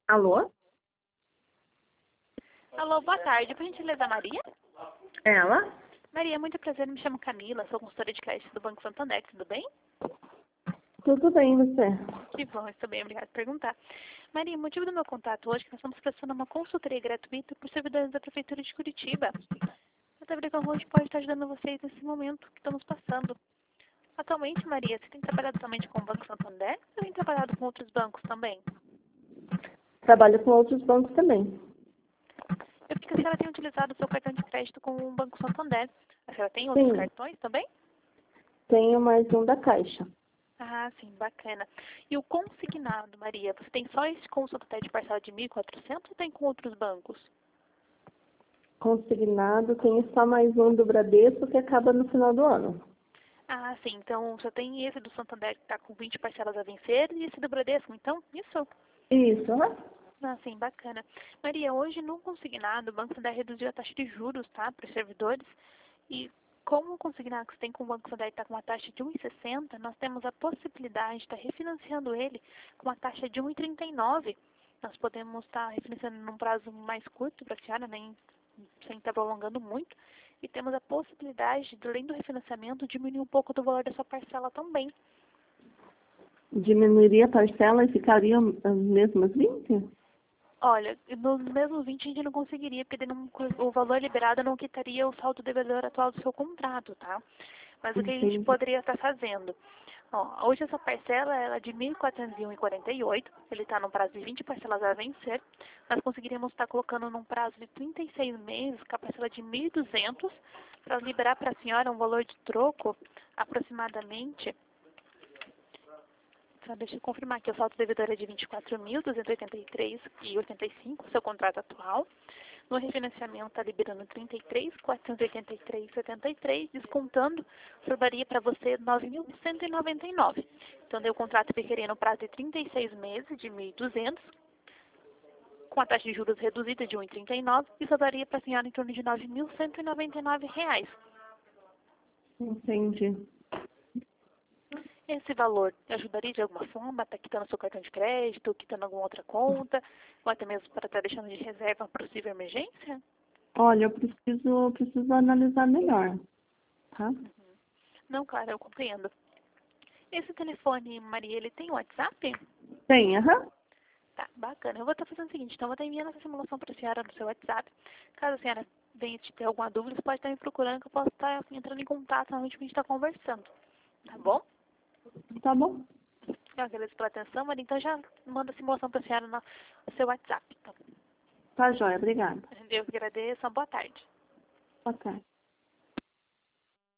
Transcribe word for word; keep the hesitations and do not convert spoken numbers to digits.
Alô? Alô, boa tarde. Por gentileza, Maria? Ela? Maria, muito prazer. Me chamo Camila, sou consultora de crédito do Banco Santander. Tudo bem? Tudo bem, você? Que bom, estou bem. Obrigada por perguntar. Maria, o motivo do meu contato hoje é que nós estamos prestando uma consultoria gratuita por servidores da Prefeitura de Curitiba. Eu também como hoje pode estar ajudando vocês nesse momento que estamos passando. Atualmente, Maria, você tem trabalhado somente com o Banco Santander ou tem trabalhado com outros bancos também? Trabalho com outros bancos também. Eu fiquei que a senhora tem utilizado o seu cartão de crédito com o Banco Santander. A senhora tem outros Sim, cartões também? tenho mais um da Caixa. Ah, sim, bacana. E o consignado, Maria, você tem só esse com o Santander de parcela de mil e quatrocentos ou tem com outros bancos? Consignado, tenho só mais um do Bradesco que acaba no final do ano. Ah, sim, então só tem esse do Santander que está com vinte parcelas a vencer e esse do Bradesco, então? Isso? Isso, aham. Ah, sim, bacana. Maria, hoje no consignado, o Banco Santander reduziu a taxa de juros, tá, para os servidores. E como o consignado que você tem com o Banco Santander está com uma taxa de um vírgula sessenta, nós temos a possibilidade de estar refinanciando ele com uma taxa de um vírgula trinta e nove. Nós podemos estar refinanciando num prazo mais curto para a senhora, nem sem estar prolongando muito. E temos a possibilidade, de, além do refinanciamento, diminuir um pouco do valor da sua parcela também. Diminuiria a parcela e ficariam as mesmas vinte? Olha, nos mesmos vinte a gente não conseguiria, porque não, o valor liberado não quitaria o saldo devedor atual do seu contrato, tá? Mas o que a gente Entendi. poderia estar fazendo? Ó, hoje essa parcela ela é de mil quatrocentos e quarenta e oito, ele está num prazo de vinte parcelas a vencer. Nós conseguiríamos estar colocando num prazo de trinta e seis meses, com a parcela de mil e duzentos, para liberar para a senhora um valor de troco aproximadamente. Só deixa eu confirmar que o saldo devedor é de vinte e quatro mil duzentos e oitenta e três reais e oitenta e cinco centavos, seu contrato atual. No refinanciamento está liberando trinta e três mil quatrocentos e oitenta e três reais e setenta e três centavos, descontando, sobraria para você nove mil cento e noventa e nove reais. Então, daí o contrato ficaria no prazo de trinta e seis meses, de mil e duzentos, com a taxa de juros reduzida de um vírgula trinta e nove, e sobraria para a senhora em torno de nove mil cento e noventa e nove reais. Entendi. Esse valor ajudaria de alguma forma? Está quitando seu cartão de crédito, quitando alguma outra conta, ou até mesmo para estar deixando de reserva uma possível emergência? Olha, eu preciso, preciso analisar melhor, tá? Não, claro, eu compreendo. Esse telefone, Maria, ele tem WhatsApp? Tem, aham. Tá, bacana. Eu vou estar fazendo o seguinte, então eu vou estar enviando essa simulação para a senhora no seu WhatsApp. Caso a senhora venha te ter alguma dúvida, você pode estar me procurando, que eu posso estar entrando em contato na noite que a gente está conversando. Tá bom? Tá bom. Eu agradeço pela atenção, Maria. Então já manda a simulação para a senhora no seu WhatsApp. Então, Tá joia, obrigada. eu agradeço. Uma boa tarde. Boa tarde.